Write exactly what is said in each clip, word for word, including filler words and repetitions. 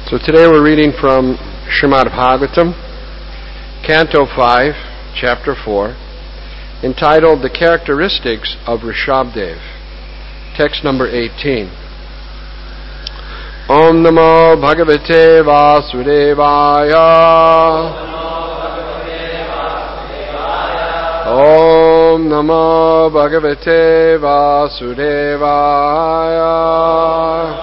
So today we're reading from Srimad Bhagavatam, Canto five, Chapter four, entitled The Characteristics of Rishabdev. Text number eighteen. Om Namo Bhagavate Vasudevaya. Om Namo Bhagavate Vasudevaya.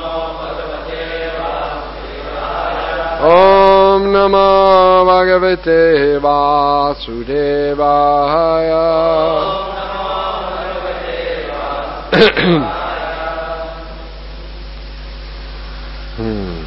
Om Namo Bhagavate Vasudevaya. hmm.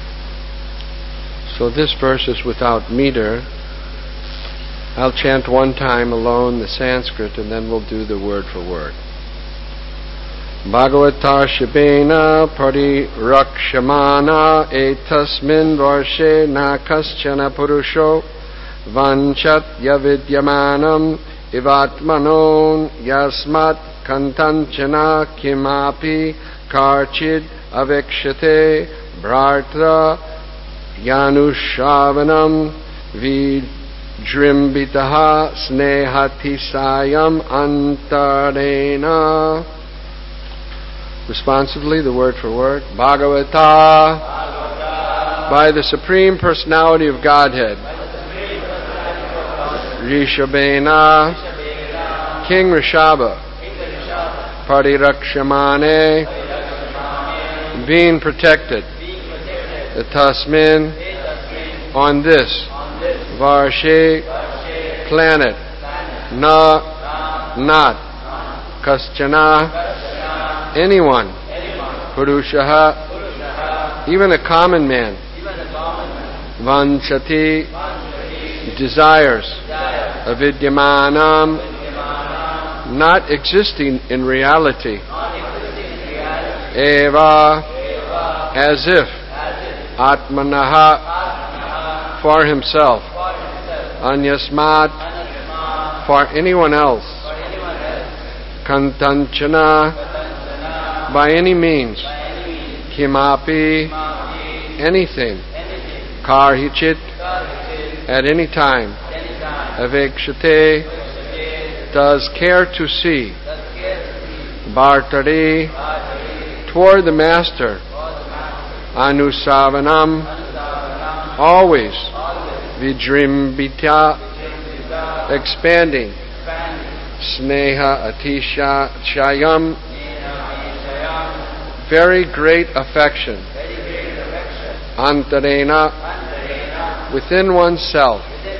So this verse is without meter. I'll chant one time alone the Sanskrit and then we'll do the word for word. Bhagavata Shibena Parirakshamana Etasmin Varshe Na Kaschana Purusho Vanchat Yavidyamanam Ivatmanon Yasmat Kantanchana Kimapi Karchid Avekshate Bhartra Yanushavanam Vidrimbitaha Snehatisayam Antarena. Responsively, the word for word. Bhagavata, Bhagavata. By the Supreme Personality of Godhead. Rishabena, Rishabena. King Rishabha. Parirakshamane, Parirakshamane. Being protected. The Tasmin, on this. Varshe, planet. Na, not. Kaschana, anyone, Purushaha, even a common man, Vanchati, desires, Avidyamanam, not existing in reality, Eva, as if, Atmanaha, for himself, Anyasmat, for anyone else, Kantanchana, by any means, Kimapi, anything, Karhichit, at any time, Avekshate, does care to see, Bhartari, toward the Master, Anusavanam, always, Vidrimbita, expanding, Sneha Atisha Shayam, very great affection. Antarena, within oneself.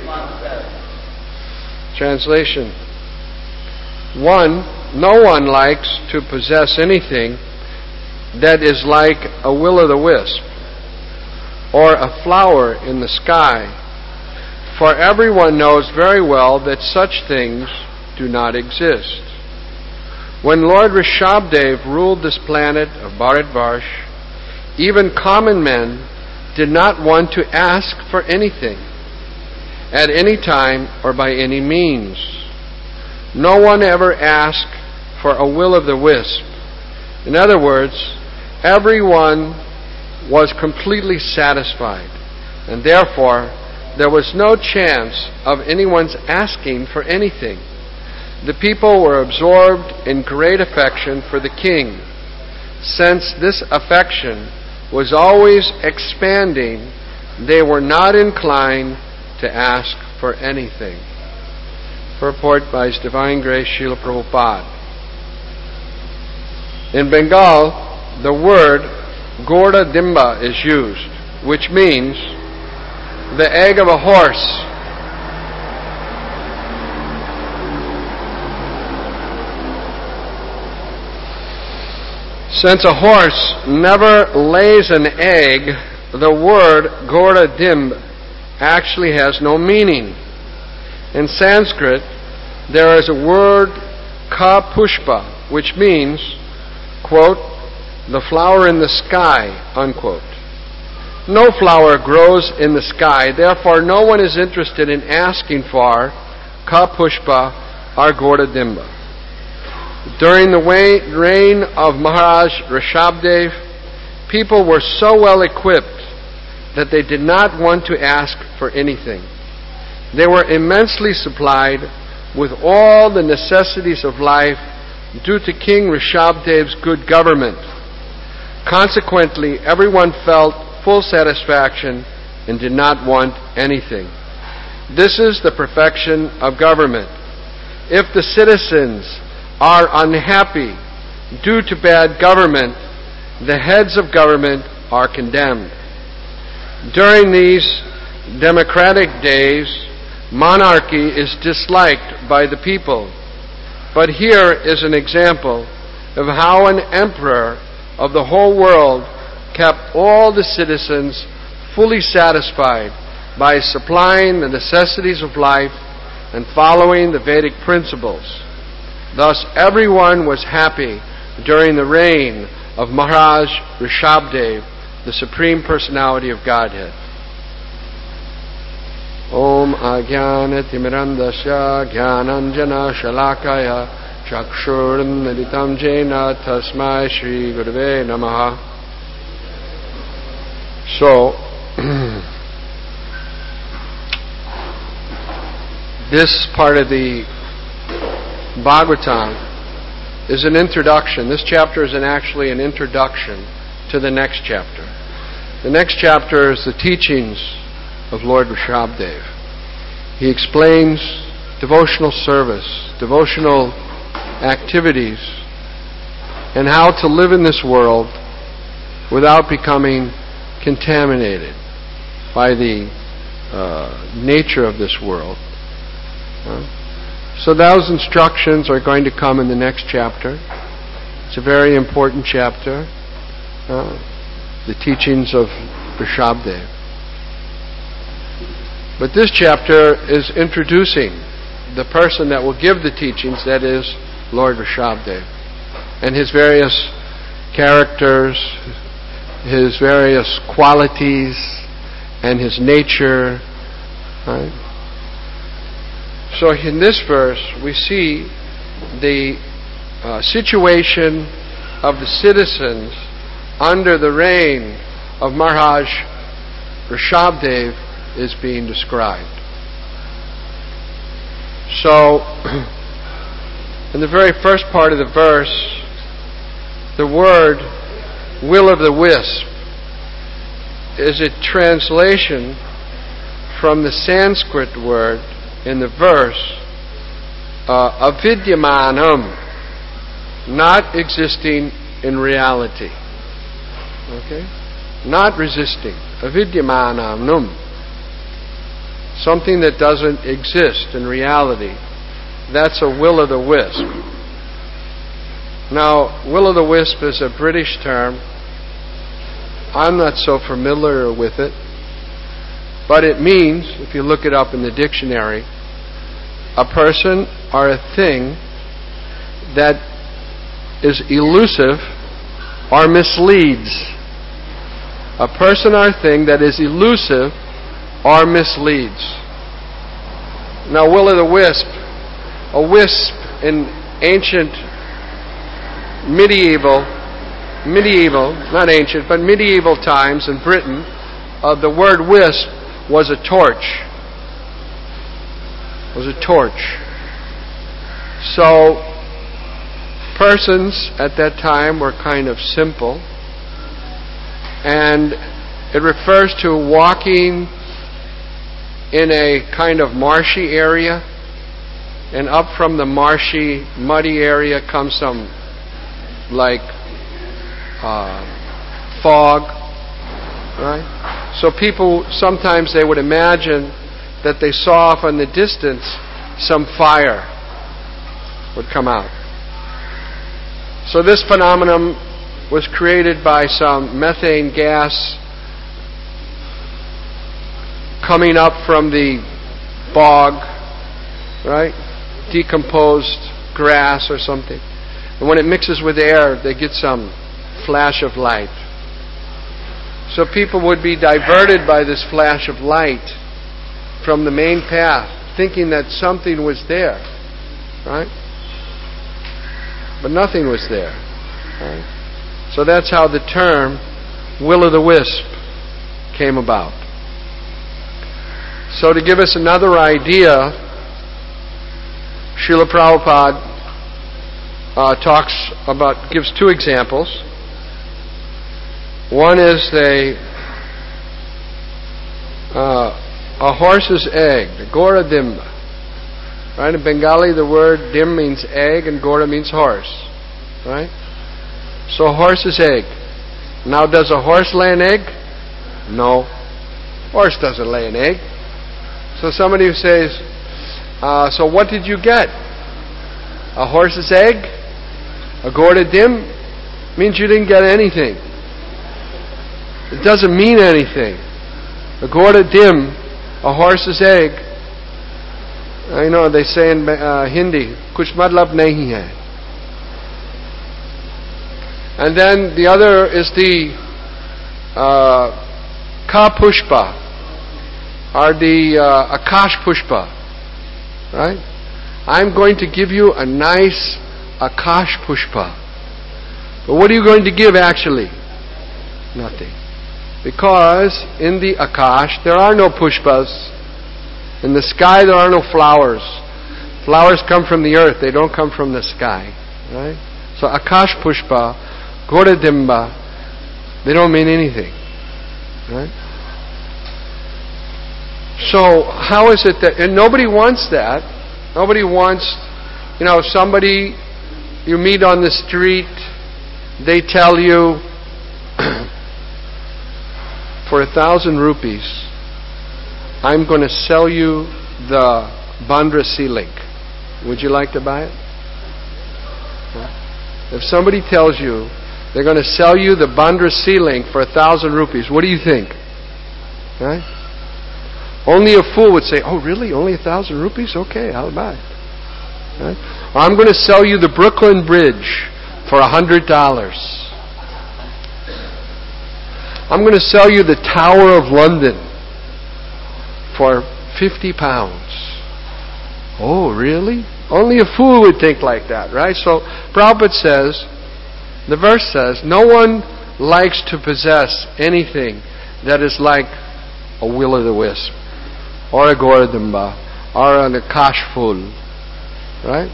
Translation. One, no one likes to possess anything that is like a will-o'-the-wisp or a flower in the sky, for everyone knows very well that such things do not exist. When Lord Rishabdev ruled this planet of Bharatvarsh, even common men did not want to ask for anything, at any time or by any means. No one ever asked for a will-o'-the-wisp. In other words, everyone was completely satisfied, and therefore there was no chance of anyone's asking for anything. The people were absorbed in great affection for the king. Since this affection was always expanding, they were not inclined to ask for anything. Purport by His Divine Grace Srila Prabhupada. In Bengal, the word Gorda Dimba is used, which means the egg of a horse. Since a horse never lays an egg, the word Gorda Dimb actually has no meaning. In Sanskrit, there is a word Ka Pushpa, which means, quote, the flower in the sky, unquote. No flower grows in the sky, therefore no one is interested in asking for Ka Pushpa or Gorda Dimba. During the reign of Maharaj Rishabdev, people were so well equipped that they did not want to ask for anything. They were immensely supplied with all the necessities of life due to King Rishabdev's good government. Consequently, everyone felt full satisfaction and did not want anything. This is the perfection of government. If the citizens are unhappy due to bad government, the heads of government are condemned. During these democratic days, monarchy is disliked by the people. But here is an example of how an emperor of the whole world kept all the citizens fully satisfied by supplying the necessities of life and following the Vedic principles. Thus, everyone was happy during the reign of Maharaj Rishabdev, the Supreme Personality of Godhead. Om Ajnanatimirandasya Jnananjana Shalakaya Chakshurnaditam Jena Tasmai Shri Gurave Namaha. So, this part of the Bhagavatam is an introduction. This chapter is an actually an introduction to the next chapter. The next chapter is the teachings of Lord Rishabdev. He explains devotional service, devotional activities, and how to live in this world without becoming contaminated by the uh, nature of this world. Uh, so those instructions are going to come in the next chapter. It's a very important chapter. Uh, the teachings of Rishabdev. But this chapter is introducing the person that will give the teachings, that is, Lord Rishabdev, and his various characters, his various qualities, and his nature. Right? So in this verse, we see the uh, situation of the citizens under the reign of Maharaj Rishabdev is being described. So, in the very first part of the verse, the word will o' the wisp is a translation from the Sanskrit word in the verse, uh, avidyamanam, not existing in reality. Okay? Not resisting. Avidyamanam. Something that doesn't exist in reality. That's a will o' the wisp. Now, will o' the wisp is a British term. I'm not so familiar with it. But it means, if you look it up in the dictionary, a person or a thing that is elusive or misleads. A person or thing that is elusive or misleads. Now, will o' the wisp, a wisp in ancient, medieval, medieval, not ancient, but medieval times in Britain, uh, the word wisp was a torch. Was a torch. So, persons at that time were kind of simple, and it refers to walking in a kind of marshy area, and up from the marshy, muddy area comes some like uh, fog, right? So people, sometimes they would imagine that they saw off in the distance some fire would come out. So this phenomenon was created by some methane gas coming up from the bog, right? Decomposed grass or something. And when it mixes with air, they get some flash of light. So people would be diverted by this flash of light from the main path, thinking that something was there, right? But nothing was there. Right? So that's how the term will o' the wisp came about. So to give us another idea, Srila Prabhupada uh, talks about, gives two examples. One is a uh, a horse's egg, the Gora Dimba. Right? In Bengali, the word dim means egg and Gora means horse. Right? So a horse's egg. Now, does a horse lay an egg? No. Horse doesn't lay an egg. So somebody who says, uh, so what did you get? A horse's egg? A Gora Dim? Means you didn't get anything. It doesn't mean anything. A Gora Dim, a horse's egg, I know they say in uh, Hindi, kuch matlab nahi hai. And then the other is the uh, Ka Pushpa, or the uh, Akash Pushpa. Right? I'm going to give you a nice Akash Pushpa. But what are you going to give actually? Nothing. Because in the Akash there are no Pushpas. In the sky there are no flowers. Flowers come from the earth, they don't come from the sky. Right? So Akash Pushpa, Gora Dimba, they don't mean anything. Right? So how is it that, and nobody wants that. Nobody wants, you know, somebody you meet on the street, they tell you, for a thousand rupees, I'm going to sell you the Bandra Sea Link. Would you like to buy it? If somebody tells you they're going to sell you the Bandra Sea Link for a thousand rupees, what do you think? Right? Only a fool would say, oh really? Only a thousand rupees? Okay, I'll buy it. Right? Or I'm going to sell you the Brooklyn Bridge for a hundred dollars. I'm going to sell you the Tower of London for fifty pounds. Oh, really? Only a fool would think like that, right? So Prabhupada says, the verse says, no one likes to possess anything that is like a will-o'-the-wisp, or a Gora Dimba, or an Akash Phul, right?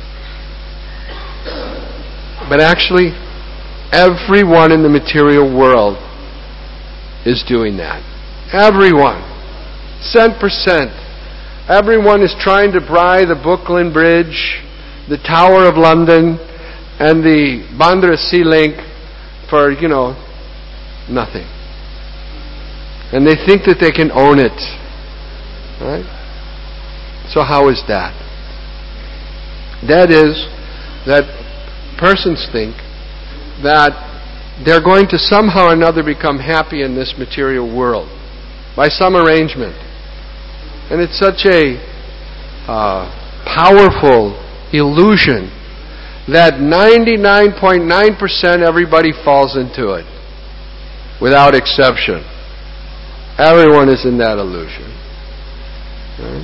But actually, everyone in the material world is doing that. Everyone. Cent percent. Everyone is trying to buy the Brooklyn Bridge, the Tower of London, and the Bandra Sea Link for, you know, nothing. And they think that they can own it. Right? So how is that? That is that persons think that they're going to somehow or another become happy in this material world by some arrangement. And it's such a uh, powerful illusion that ninety-nine point nine percent everybody falls into it, without exception. Everyone is in that illusion. Right?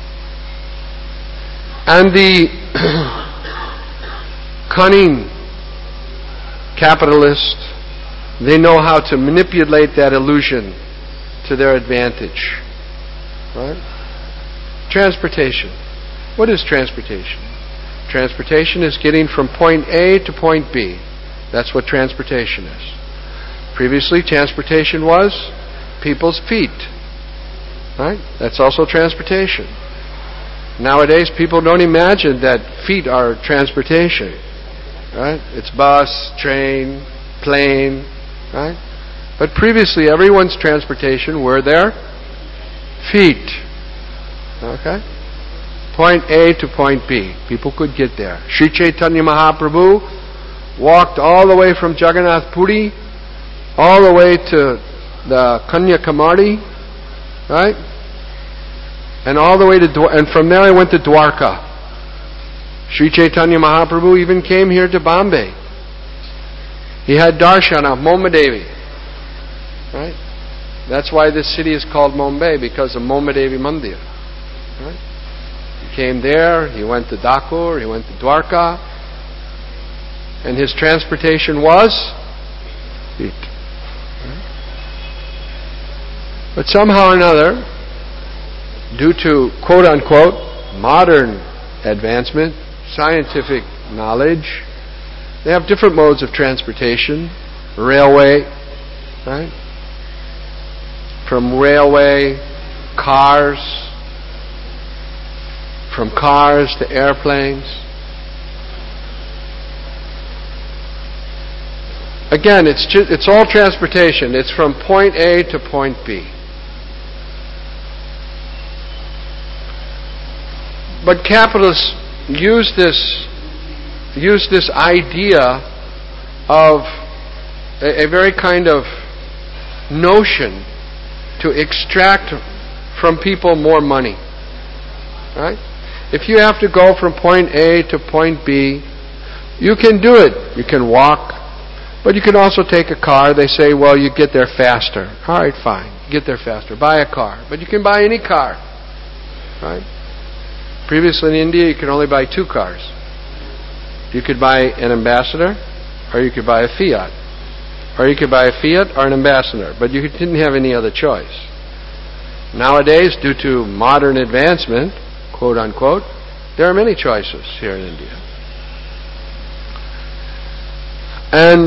And the cunning capitalists, they know how to manipulate that illusion to their advantage. Right? Transportation. What is transportation? Transportation is getting from point A to point B. That's what transportation is. Previously, transportation was people's feet. Right? That's also transportation. Nowadays, people don't imagine that feet are transportation. Right? It's bus, train, plane. Right? But previously, everyone's transportation were their feet. Okay? Point A to point B. People could get there. Sri Chaitanya Mahaprabhu walked all the way from Jagannath Puri all the way to the Kanyakumari, right? And all the way to Dwar- and from there he went to Dwarka. Sri Chaitanya Mahaprabhu even came here to Bombay. He had darshan of Mommadevi, right? That's why this city is called Mumbai, because of Mommadevi Mandir. Right? He came there, he went to Dakur, he went to Dwarka, and his transportation was feet. Right? But somehow or another, due to quote-unquote modern advancement, scientific knowledge, they have different modes of transportation. Railway, right? From railway, cars, from cars to airplanes. Again, it's just, it's all transportation. It's from point A to point B. But capitalists use this use this idea of a, a very kind of notion to extract from people more money. Right? If you have to go from point A to point B, you can do it. You can walk, but you can also take a car. They say, well, you get there faster. All right, fine. Get there faster. Buy a car. But you can buy any car. Right? Previously in India, you could only buy two cars. You could buy an Ambassador, or you could buy a Fiat. Or you could buy a Fiat or an Ambassador, but you didn't have any other choice. Nowadays, due to modern advancement, quote unquote, there are many choices here in India. And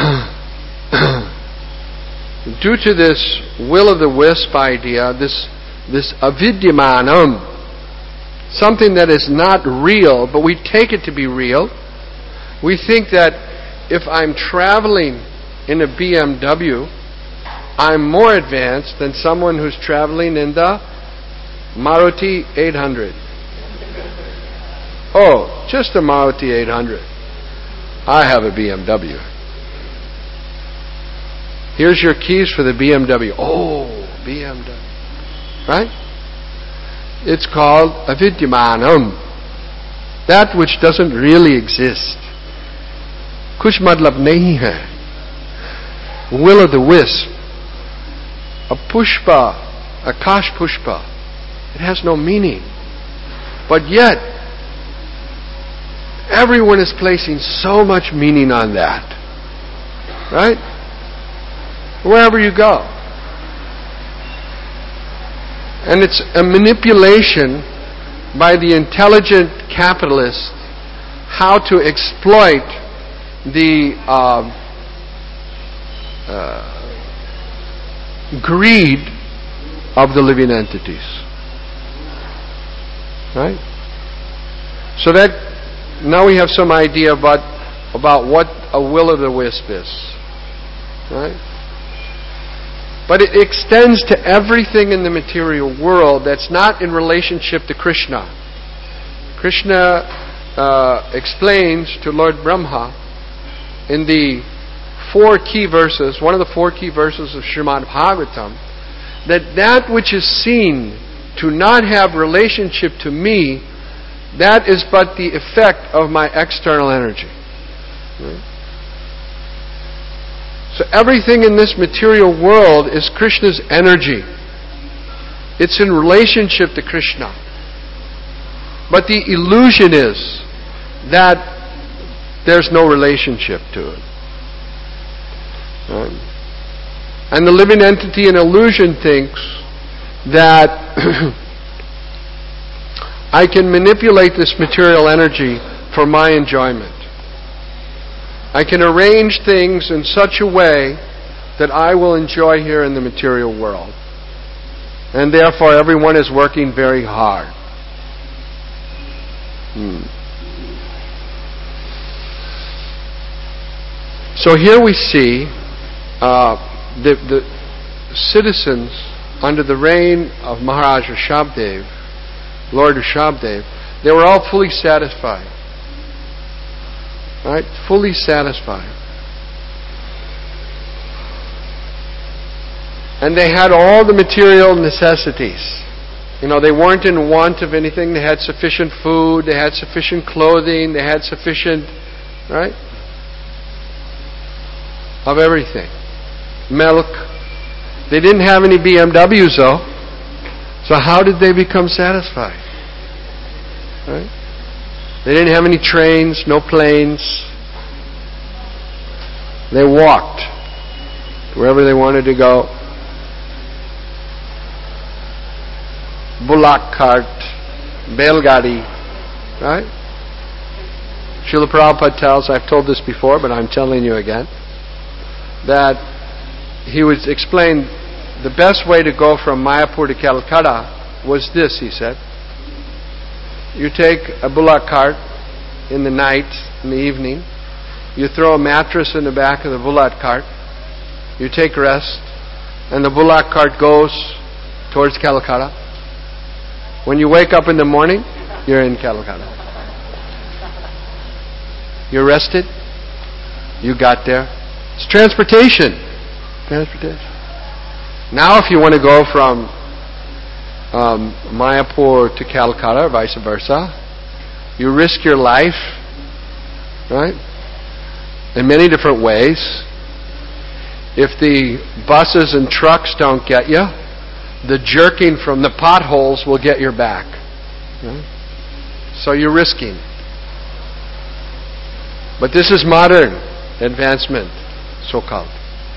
due to this will-o'-the-wisp idea, this, this avidyamanam, something that is not real, but we take it to be real. We think that if I'm traveling in a B M W, I'm more advanced than someone who's traveling in the Maruti eight hundred. Oh, just a Maruti eight hundred. I have a B M W. Here's your keys for the B M W. Oh, B M W. Right? It's called avidyamanam. That which doesn't really exist. Kuch matlab nahi hai. Will-o'-the-wisp. A pushpa, a kash pushpa. It has no meaning. But yet, everyone is placing so much meaning on that. Right? Wherever you go. And it's a manipulation by the intelligent capitalist how to exploit the uh, uh, greed of the living entities. Right? So that now we have some idea about about what a will-o'-the-wisp is. Right? But it extends to everything in the material world that's not in relationship to Krishna. Krishna uh, explains to Lord Brahma in the four key verses, one of the four key verses of Srimad Bhagavatam, that that which is seen to not have relationship to me, that is but the effect of my external energy. Right? So everything in this material world is Krishna's energy. It's in relationship to Krishna. But the illusion is that there's no relationship to it. Right? And the living entity in illusion thinks that I can manipulate this material energy for my enjoyment. I can arrange things in such a way that I will enjoy here in the material world. And therefore everyone is working very hard. Hmm. So here we see uh, the, the citizens under the reign of Maharaj Rishabdev, Lord Rishabdev, they were all fully satisfied. Right? Fully satisfied. And they had all the material necessities. You know, they weren't in want of anything. They had sufficient food, they had sufficient clothing, they had sufficient, right? Of everything. Milk. They didn't have any B M Ws though. So how did they become satisfied? Right? They didn't have any trains, no planes. They walked wherever they wanted to go. bullock cart, belgadi, right? Srila Prabhupada tells, I've told this before, but I'm telling you again, that he would explain the best way to go from Mayapur to Calcutta was this, he said. You take a bullock cart in the night, in the evening, you throw a mattress in the back of the bullock cart, you take rest, and the bullock cart goes towards Calcutta. When you wake up in the morning, you're in Calcutta. You're rested. You got there. It's transportation. Transportation. Now if you want to go from um, Mayapur to Calcutta, or vice versa, you risk your life, right? In many different ways. If the buses and trucks don't get you, the jerking from the potholes will get your back. Right? So you're risking. But this is modern advancement, so-called.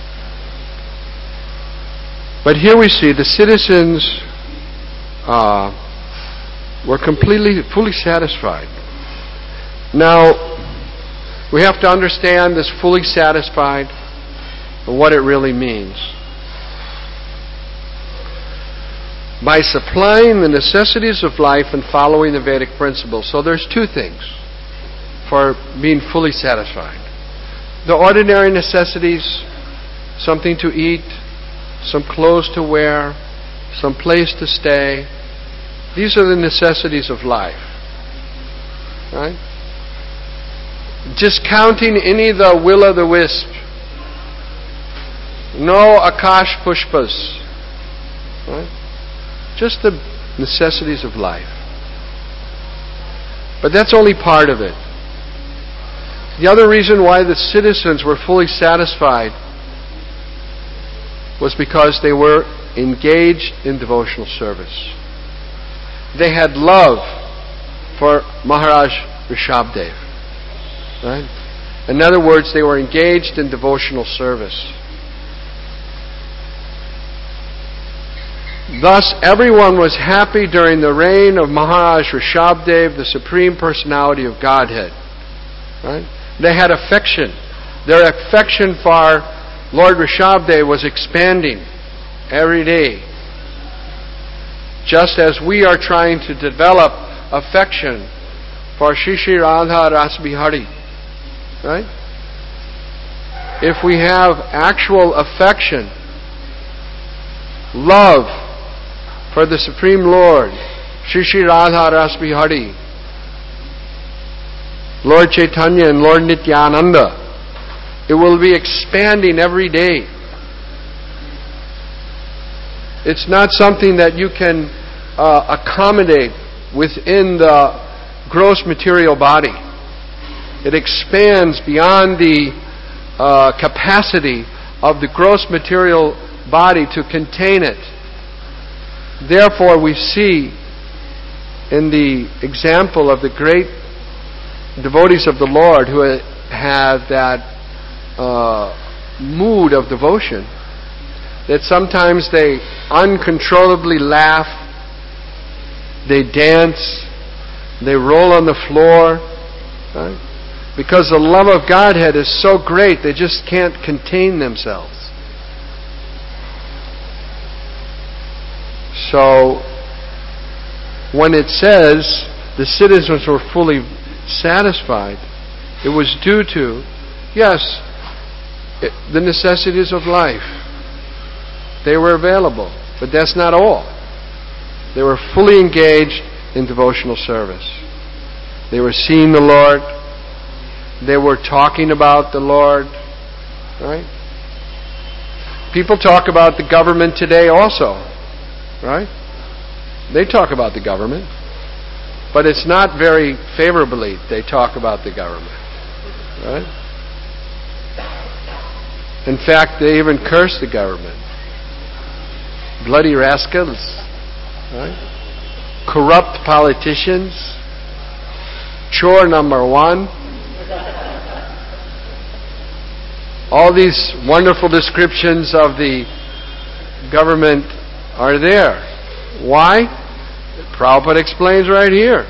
But here we see the citizens uh, were completely, fully satisfied. Now, we have to understand this fully satisfied and what it really means. By supplying the necessities of life and following the Vedic principles. So there's two things for being fully satisfied. The ordinary necessities, something to eat, some clothes to wear, some place to stay. These are the necessities of life. Right? Just counting any the will-o'-the-wisp. No akash pushpas. Right? Just the necessities of life. But that's only part of it. The other reason why the citizens were fully satisfied was because they were engaged in devotional service. They had love for Maharaj Rishabdev. Right? In other words, they were engaged in devotional service. Thus, everyone was happy during the reign of Maharaj Rishabdev, the Supreme Personality of Godhead. Right? They had affection. Their affection for Lord Rishabdev was expanding every day. Just as we are trying to develop affection for Shri Shri Radha Rasbihari. Right? If we have actual affection, love for the Supreme Lord, Shri Shri Radha Rasbihari, Lord Chaitanya and Lord Nityananda, it will be expanding every day. It's not something that you can uh, accommodate within the gross material body. It expands beyond the uh, capacity of the gross material body to contain it. Therefore, we see in the example of the great devotees of the Lord who have that uh, mood of devotion, that sometimes they uncontrollably laugh, they dance, they roll on the floor, right? Because the love of Godhead is so great, they just can't contain themselves. So, when it says the citizens were fully satisfied, it was due to, yes, it, the necessities of life. They were available, but that's not all. They were fully engaged in devotional service. They were seeing the Lord. They were talking about the Lord. Right? People talk about the government today also. Right? They talk about the government. But it's not very favorably they talk about the government. Right? In fact, they even curse the government. Bloody rascals. Right? Corrupt politicians. Chore number one. All these wonderful descriptions of the government are there. Why? Prabhupada explains right here.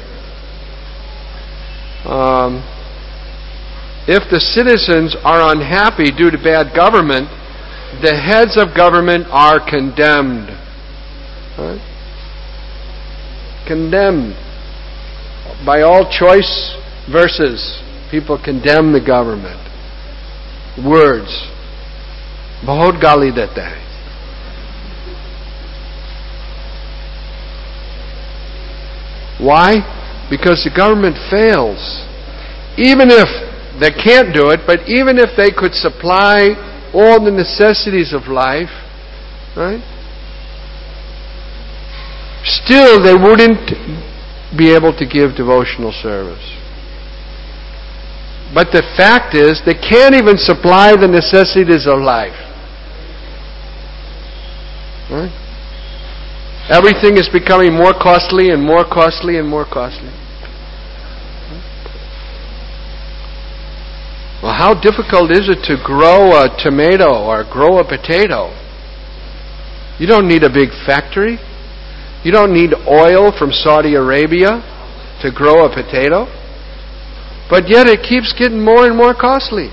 Um, if the citizens are unhappy due to bad government, the heads of government are condemned. Right? Condemned. By all choice verses, people condemn the government. Words. Bahut gali deta hai. Why? Because the government fails. Even if they can't do it, but even if they could supply all the necessities of life, right? Still they wouldn't be able to give devotional service. But the fact is, they can't even supply the necessities of life. Right? Everything is becoming more costly and more costly and more costly. Well, how difficult is it to grow a tomato or grow a potato? You don't need a big factory. You don't need oil from Saudi Arabia to grow a potato. But yet it keeps getting more and more costly.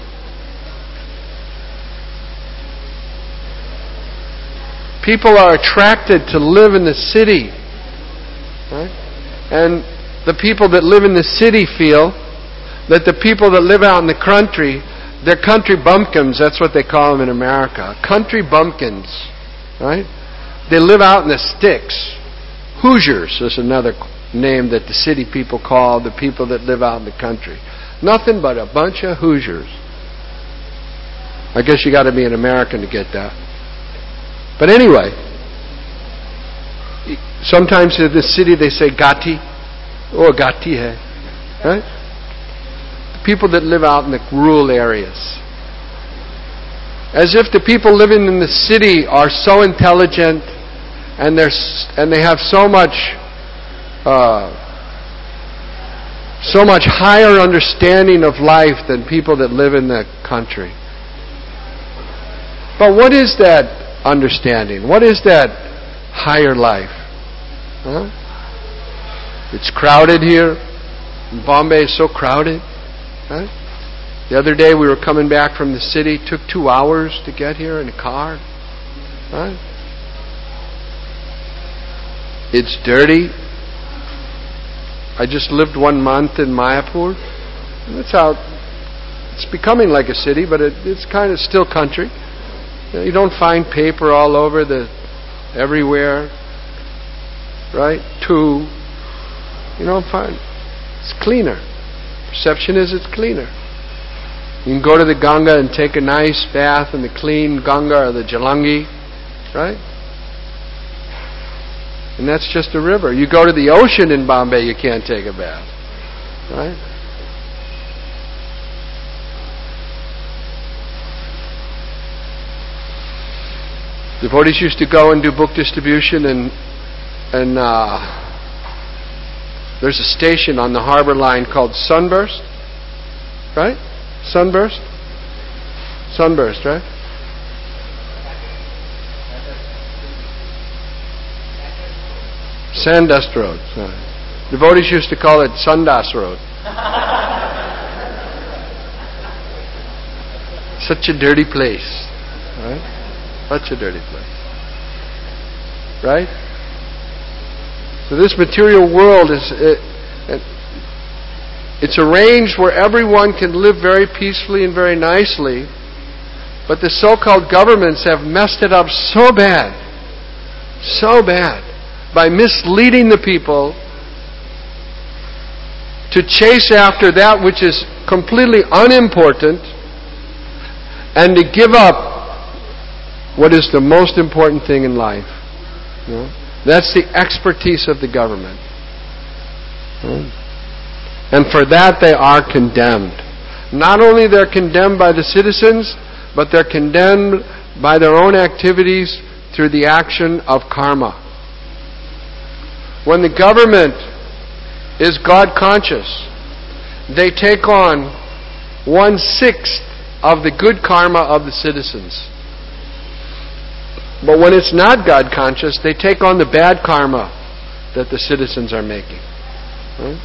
People are attracted to live in the city. Right? And the people that live in the city feel that the people that live out in the country, they're country bumpkins, that's what they call them in America. Country bumpkins. Right? They live out in the sticks. Hoosiers is another name that the city people call the people that live out in the country. Nothing but a bunch of Hoosiers. I guess you got to be an American to get that. But anyway, sometimes in the city they say Gati. Oh, Gati hai. Right? The people that live out in the rural areas. As if the people living in the city are so intelligent and they're and they have so much uh, so much higher understanding of life than people that live in the country. But what is that understanding? What is that higher life? Huh? It's crowded here. Bombay is so crowded. Right? The other day we were coming back from the city. It took two hours to get here in a car. Right? It's dirty. I just lived one month in Mayapur. And that's how it's becoming like a city, but it, it's kind of still country. You know, you don't find paper all over the everywhere, right? Two. You don't find. It's cleaner. Perception is it's cleaner. You can go to the Ganga and take a nice bath in the clean Ganga or the Jalangi, right? And that's just a river. You go to the ocean in Bombay, you can't take a bath. Right? Devotees used to go and do book distribution, and and uh, there's a station on the harbor line called Sunburst. Right? Sunburst? Sunburst, right? Sandust Road. Sorry. Devotees used to call it Sundas Road. Such a dirty place. Right? Such a dirty place. Right? So this material world is... It, it, it's arranged where everyone can live very peacefully and very nicely, but the so-called governments have messed it up so bad, so bad, by misleading the people to chase after that which is completely unimportant and to give up what is the most important thing in life. You know? That's the expertise of the government. You know? And for that they are condemned. Not only they're condemned by the citizens, but they're condemned by their own activities through the action of karma. When the government is God conscious, they take on one-sixth of the good karma of the citizens. But when it's not God conscious, they take on the bad karma that the citizens are making. Right?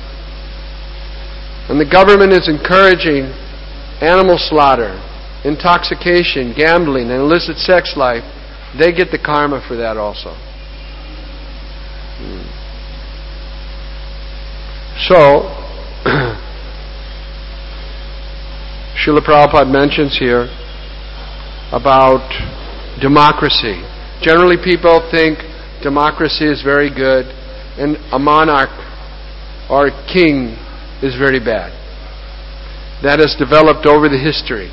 And the government is encouraging animal slaughter, intoxication, gambling, and illicit sex life. They get the karma for that also. Hmm. So, Srila Prabhupada mentions here about democracy. Generally people think democracy is very good and a monarch or a king is very bad. That has developed over the history.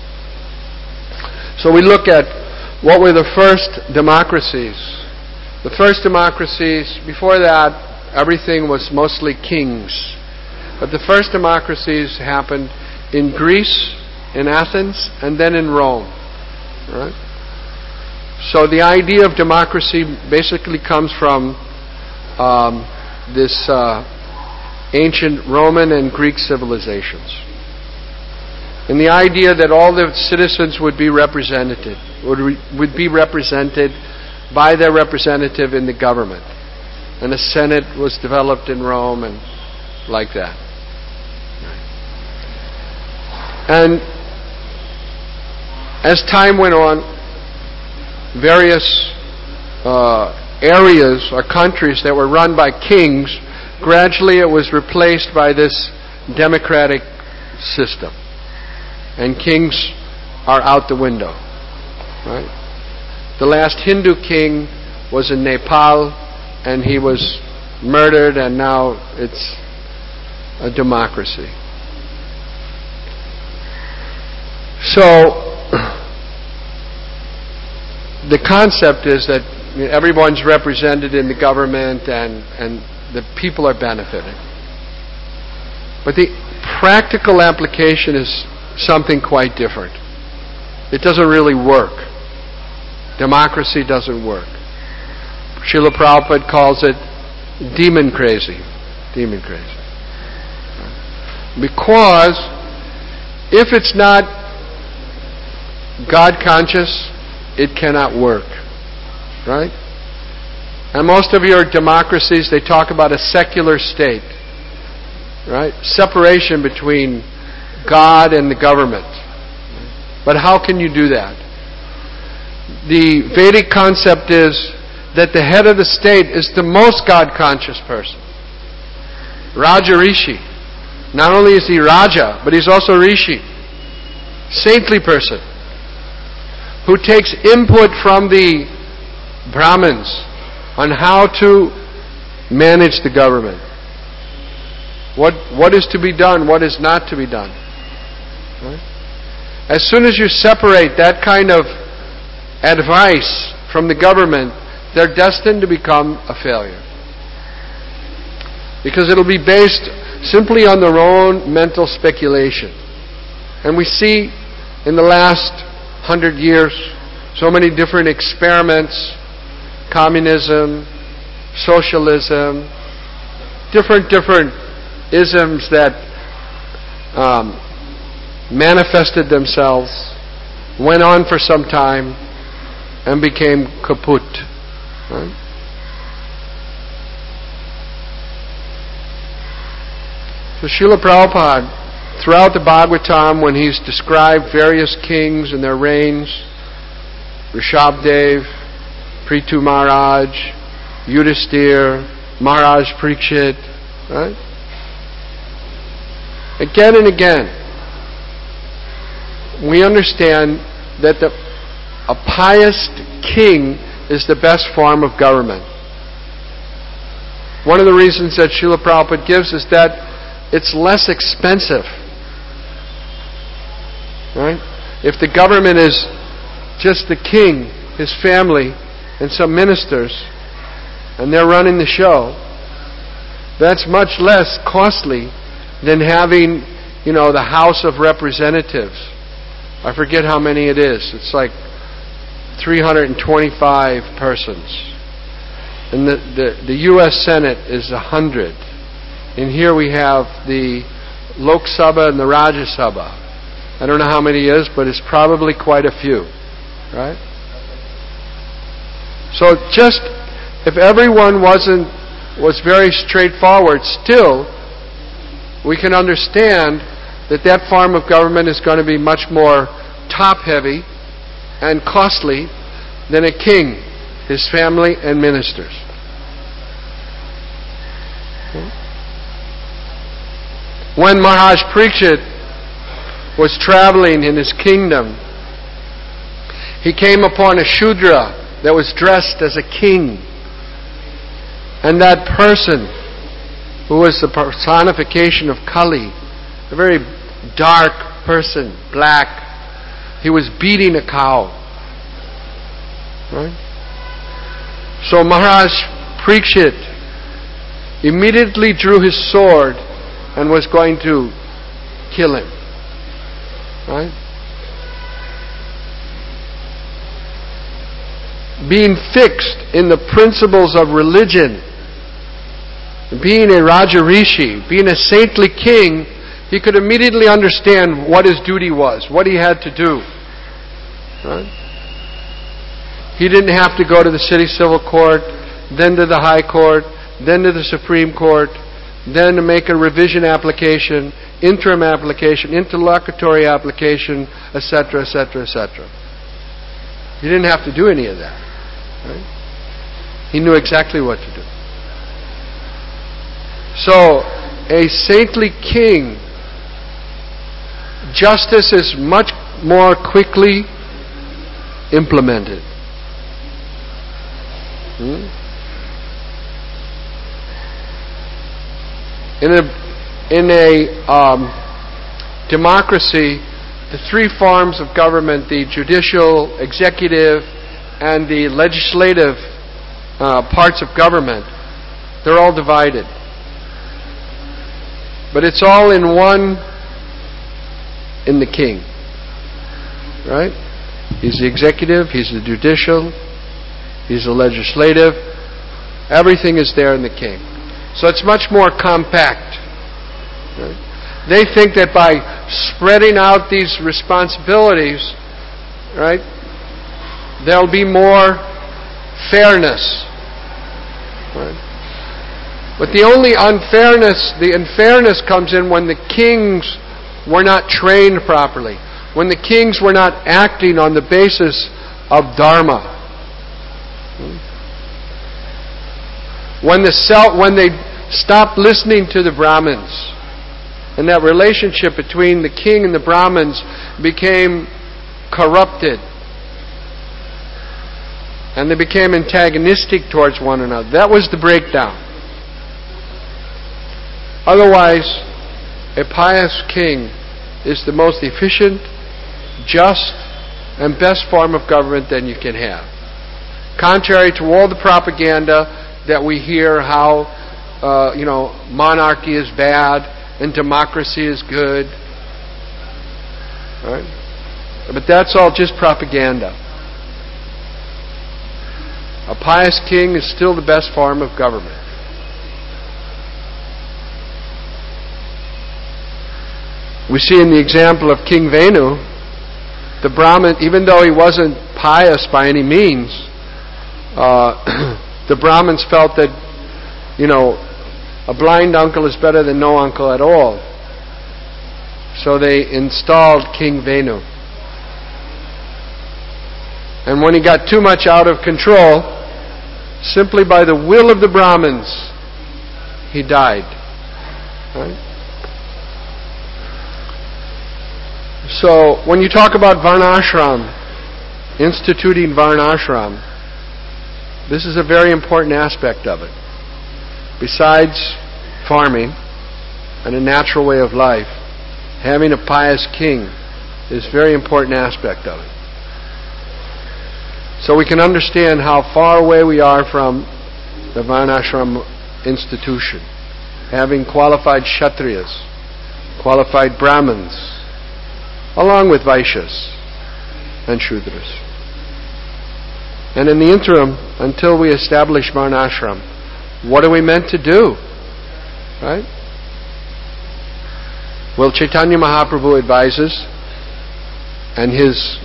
So we look at what were the first democracies. The first democracies, before that, everything was mostly kings. But the first democracies happened in Greece, in Athens, and then in Rome. Right? So the idea of democracy basically comes from um, this uh, ancient Roman and Greek civilizations. And the idea that all the citizens would be represented, would, re- would be represented by their representative in the government. And a Senate was developed in Rome and like that. And as time went on, various uh, areas or countries that were run by kings, gradually it was replaced by this democratic system. And kings are out the window. Right? The last Hindu king was in Nepal, and he was murdered, and now it's a democracy. So, the concept is that everyone's represented in the government and, and the people are benefiting. But the practical application is something quite different. It doesn't really work. Democracy doesn't work. Srila Prabhupada calls it demon crazy. Demon crazy. Because if it's not God conscious, it cannot work. Right? And most of your democracies, they talk about a secular state. Right? Separation between God and the government. But how can you do that? The Vedic concept is that the head of the state is the most God-conscious person. Raja Rishi. Not only is he Raja, but he's also Rishi. Saintly person. Who takes input from the Brahmins on how to manage the government. What, what is to be done, what is not to be done. Right? As soon as you separate that kind of advice from the government, they're destined to become a failure. Because it'll be based simply on their own mental speculation. And we see in the last hundred years so many different experiments, communism, socialism, different, different isms that um, manifested themselves, went on for some time, and became kaput. Right? So Srila Prabhupada, throughout the Bhagavatam, when he's described various kings and their reigns, Rishabdev, Prithu Maharaj, Yudhisthira, Maharaj Parikshit, right? Again and again, we understand that the, a pious king is the best form of government. One of the reasons that Srila Prabhupada gives is that it's less expensive. Right? If the government is just the king, his family, and some ministers, and they're running the show, that's much less costly than having, you know, the House of Representatives. I forget how many it is. It's like three hundred twenty-five persons. And the, the, the U S Senate is one hundred. And here we have the Lok Sabha and the Rajya Sabha. I don't know how many it is, but it's probably quite a few. Right? So just, if everyone wasn't was very straightforward, still we can understand that that form of government is going to be much more top-heavy and costly than a king, his family, and ministers. When Maharaj Parikshit was traveling in his kingdom, he came upon a Shudra that was dressed as a king. And that person, who was the personification of Kali, a very dark person, black, he was beating a cow. Right? So Maharaj Parikshit immediately drew his sword and was going to kill him. Right? Being fixed in the principles of religion, being a Raja Rishi, being a saintly king, he could immediately understand what his duty was, what he had to do. Right? He didn't have to go to the city civil court, then to the high court, then to the Supreme Court, then to make a revision application, interim application, interlocutory application, et cetera, et cetera, et cetera. He didn't have to do any of that. Right? He knew exactly what to do. So, a saintly king, justice is much more quickly implemented. Hmm? In a in a um, democracy, the three forms of government, the judicial, executive, and the legislative uh, parts of government, they're all divided. But it's all in one, in the king. Right? He's the executive, he's the judicial, he's the legislative. Everything is there in the king. So it's much more compact. Right? They think that by spreading out these responsibilities, right, there'll be more fairness. Right? But the only unfairness, the unfairness comes in when the kings were not trained properly, when the kings were not acting on the basis of Dharma. When the self, when they stopped listening to the Brahmins, and that relationship between the king and the Brahmins became corrupted, and they became antagonistic towards one another. That was the breakdown. Otherwise, a pious king is the most efficient, just, and best form of government that you can have. Contrary to all the propaganda that we hear, how uh, you know monarchy is bad and democracy is good. Right? But that's all just propaganda. A pious king is still the best form of government. We see in the example of King Venu, the Brahmin, even though he wasn't pious by any means, uh, the Brahmins felt that, you know, a blind uncle is better than no uncle at all. So they installed King Venu. And when he got too much out of control, simply by the will of the Brahmins, he died. Right? So, when you talk about Varnashram, instituting Varnashram, this is a very important aspect of it. Besides farming and a natural way of life, having a pious king is a very important aspect of it. So we can understand how far away we are from the Varnashram institution. Having qualified Kshatriyas, qualified Brahmins, along with Vaishyas and Shudras. And in the interim, until we establish Varnashram, what are we meant to do? Right? Well, Chaitanya Mahaprabhu advises, and his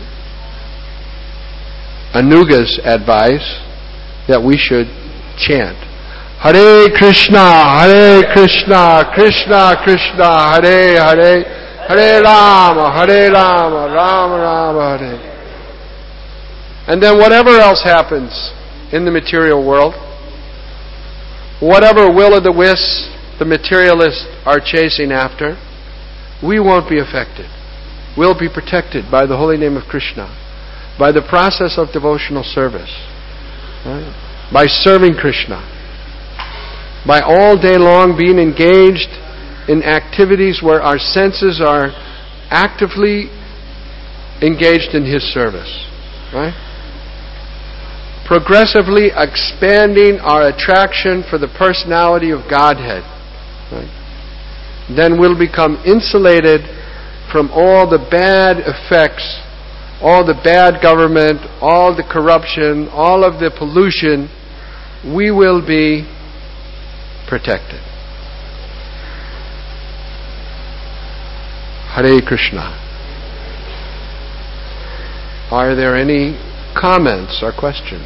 Anugas advise, that we should chant Hare Krishna, Hare Krishna, Krishna Krishna, Hare Hare, Hare Rama, Hare Rama, Rama Rama, Hare. And then whatever else happens in the material world, whatever will-o'-the-wisps the materialists are chasing after, we won't be affected. We'll be protected by the holy name of Krishna, by the process of devotional service, right? By serving Krishna, by all day long being engaged in activities where our senses are actively engaged in His service, right? Progressively expanding our attraction for the personality of Godhead, right? Then we'll become insulated from all the bad effects, all the bad government, all the corruption, all of the pollution. We will be protected. Hare Krishna. Are there any comments or questions?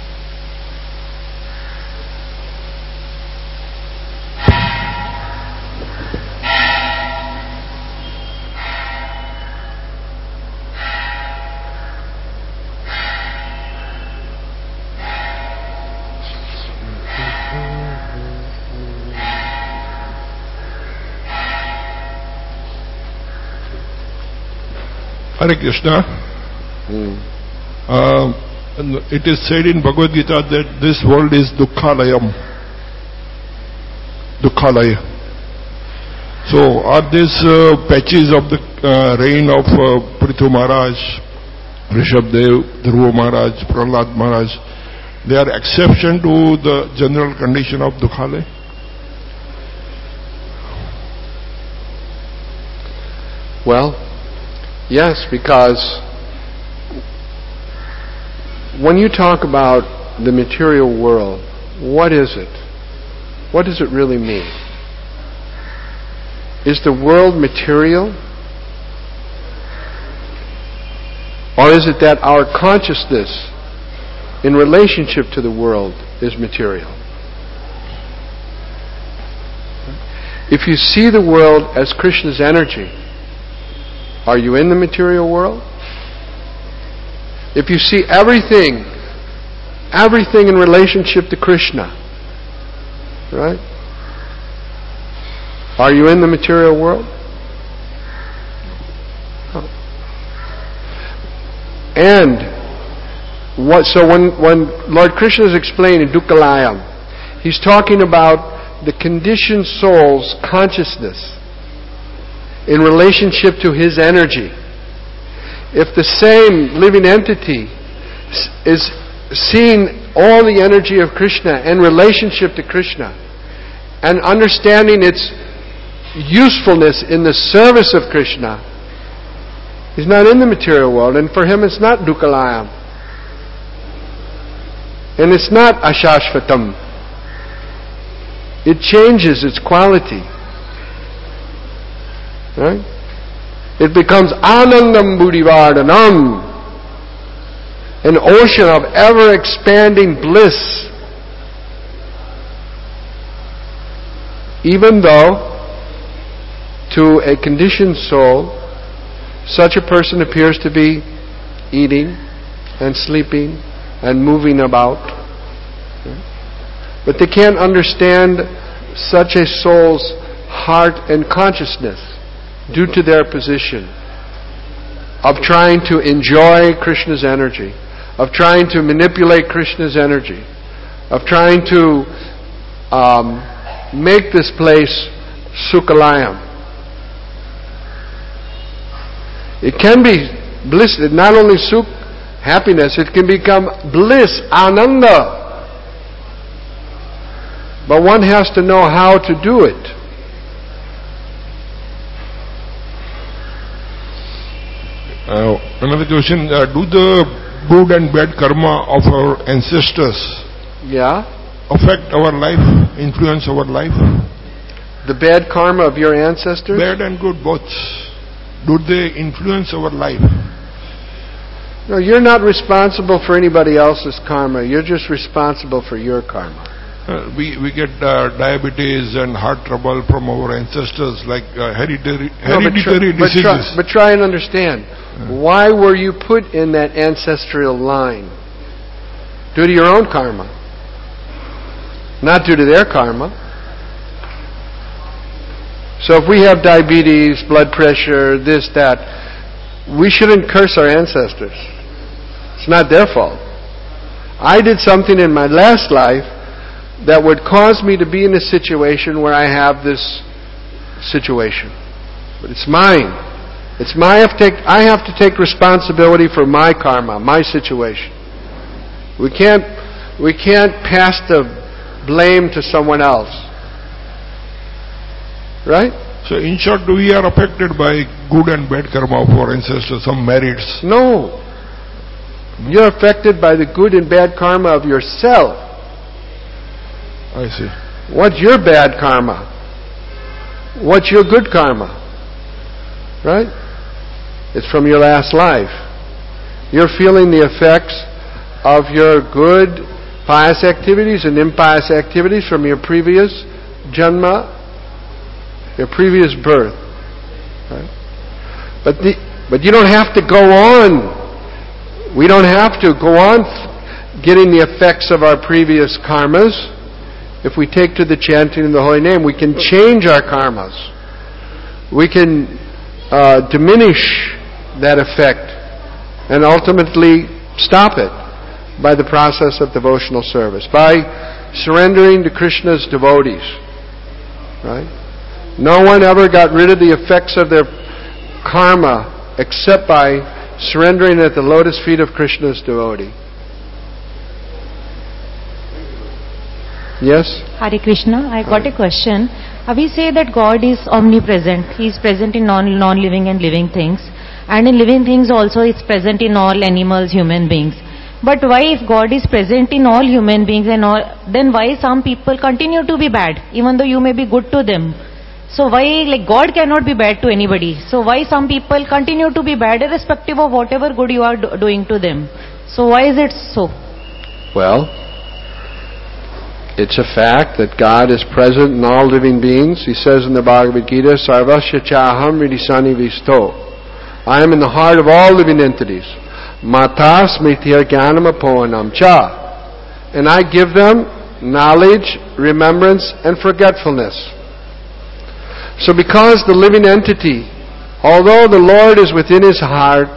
Hare Krishna. Hmm. Uh, it is said in Bhagavad Gita that this world is Dukkhalayam. Dukkhalaya. So are these uh, patches of the uh, reign of uh, Prithu Maharaj, Rishabdev, Dhruva Maharaj, Prahlad Maharaj, they are exception to the general condition of Dukkhalaya? Well, yes, because when you talk about the material world, what is it? What does it really mean? Is the world material? Or is it that our consciousness in relationship to the world is material? If you see the world as Krishna's energy, are you in the material world? If you see everything, everything in relationship to Krishna, right? Are you in the material world? Oh. And what? So when when Lord Krishna is explaining Dukkhalayam, He's talking about the conditioned soul's consciousness in relationship to his energy. If the same living entity is seeing all the energy of Krishna in relationship to Krishna and understanding its usefulness in the service of Krishna, he's not in the material world, and for him it's not Dukkhalayam. And it's not Ashashvatam. It changes its quality. Right? It becomes Anandam Buddhivardhanam, an ocean of ever-expanding bliss. Even though, to a conditioned soul, such a person appears to be eating and sleeping and moving about. But they can't understand such a soul's heart and consciousness due to their position of trying to enjoy Krishna's energy, of trying to manipulate Krishna's energy, of trying to um, make this place Sukhalayam. It can be bliss, not only sukh, happiness, it can become bliss, ananda. But one has to know how to do it. Uh, another question, uh, do the good and bad karma of our ancestors yeah. affect our life, influence our life? The bad karma of your ancestors? Bad and good, both. Do they influence our life? No, you're not responsible for anybody else's karma. You're just responsible for your karma. Uh, we we get uh, diabetes and heart trouble from our ancestors, like uh, hereditary No, but, try, hereditary but, try, diseases. but try and understand. Why were you put in that ancestral line? Due to your own karma. Not due to their karma. So if we have diabetes, blood pressure, this, that, we shouldn't curse our ancestors. It's not their fault. I did something in my last life that would cause me to be in a situation where I have this situation. But it's mine. It's my, I have to take, I have to take responsibility for my karma, my situation. We can't, we can't pass the blame to someone else. Right? So in short, we are affected by good and bad karma of our ancestors, some merits. No. You're affected by the good and bad karma of yourself. I see. What's your bad karma? What's your good karma? Right? It's from your last life. You're feeling the effects of your good, pious activities and impious activities from your previous janma, your previous birth. Right? But the, but you don't have to go on. We don't have to go on getting the effects of our previous karmas. If we take to the chanting of the holy name, we can change our karmas. We can uh, diminish that effect and ultimately stop it by the process of devotional service, by surrendering to Krishna's devotees. Right? No one ever got rid of the effects of their karma except by surrendering at the lotus feet of Krishna's devotee. Yes? Hare Krishna, I got a question. Uh, we say that God is omnipresent. He is present in non, non-living and living things. And in living things also, it's present in all animals, human beings. But why, if God is present in all human beings and all, then why some people continue to be bad, even though you may be good to them? So why, like, God cannot be bad to anybody. So why some people continue to be bad irrespective of whatever good you are do- doing to them? So why is it so? Well, it's a fact that God is present in all living beings. He says in the Bhagavad Gita, Sarvasya chaham ridisani visto. I am in the heart of all living entities. Matas mritir jnanam apohanam cha. And I give them knowledge, remembrance, and forgetfulness. So because the living entity, although the Lord is within his heart,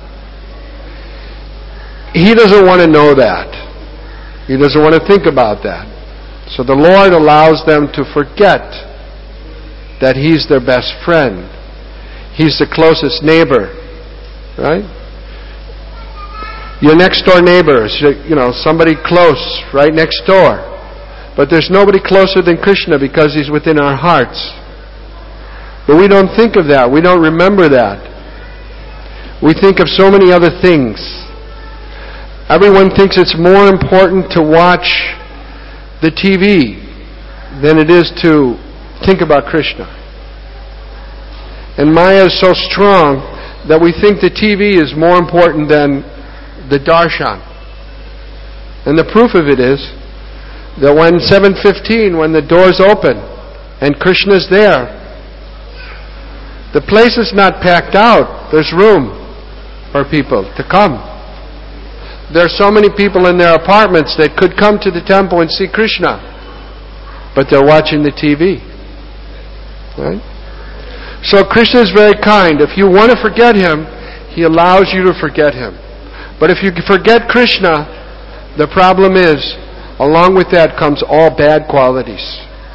he doesn't want to know that. He doesn't want to think about that. So the Lord allows them to forget that He's their best friend. He's the closest neighbor. Right? Your next door neighbor is, you know, somebody close right next door. But there's nobody closer than Krishna because He's within our hearts. But we don't think of that. We don't remember that. We think of so many other things. Everyone thinks it's more important to watch the T V than it is to think about Krishna. And Maya is so strong that we think the T V is more important than the darshan. And the proof of it is that when seven fifteen, when the doors open and Krishna's there, the place is not packed out. There's room for people to come. There are so many people in their apartments that could come to the temple and see Krishna, but they're watching the T V. Right? So Krishna is very kind. If you want to forget Him, He allows you to forget Him. But if you forget Krishna, the problem is, along with that comes all bad qualities.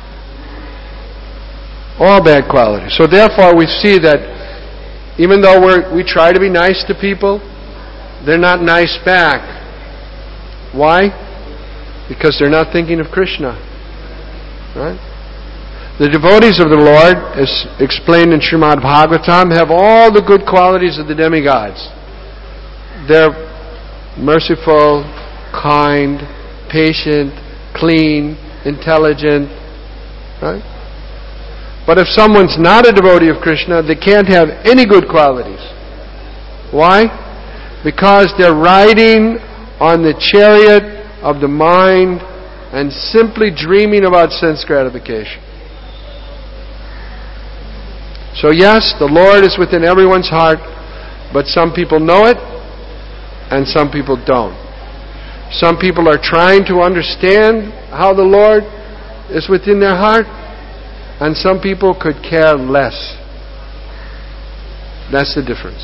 All bad qualities. So therefore we see that even though we're, we try to be nice to people, they're not nice back. Why? Because they're not thinking of Krishna. Right? The devotees of the Lord, as explained in Srimad Bhagavatam, have all the good qualities of the demigods. They're merciful, kind, patient, clean, intelligent. Right? But if someone's not a devotee of Krishna, they can't have any good qualities. Why? Because they're riding on the chariot of the mind and simply dreaming about sense gratification. So yes, the Lord is within everyone's heart, but some people know it and some people don't. Some people are trying to understand how the Lord is within their heart, and some people could care less. That's the difference.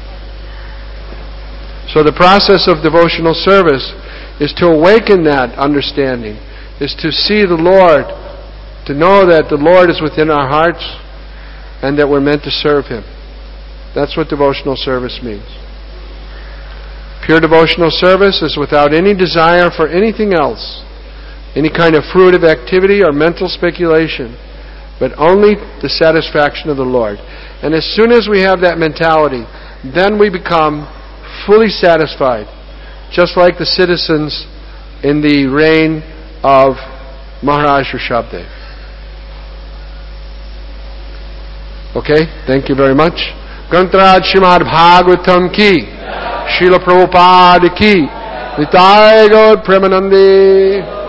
So the process of devotional service is to awaken that understanding, is to see the Lord, to know that the Lord is within our hearts and that we're meant to serve Him. That's what devotional service means. Pure devotional service is without any desire for anything else, any kind of fruitive activity or mental speculation, but only the satisfaction of the Lord. And as soon as we have that mentality, then we become fully satisfied, just like the citizens in the reign of Maharaj Rishabdev. Okay, thank you very much. Grantaraj Srimad Bhagavatam ki, Srila Prabhupada ki, Nitai Gaur Premanande.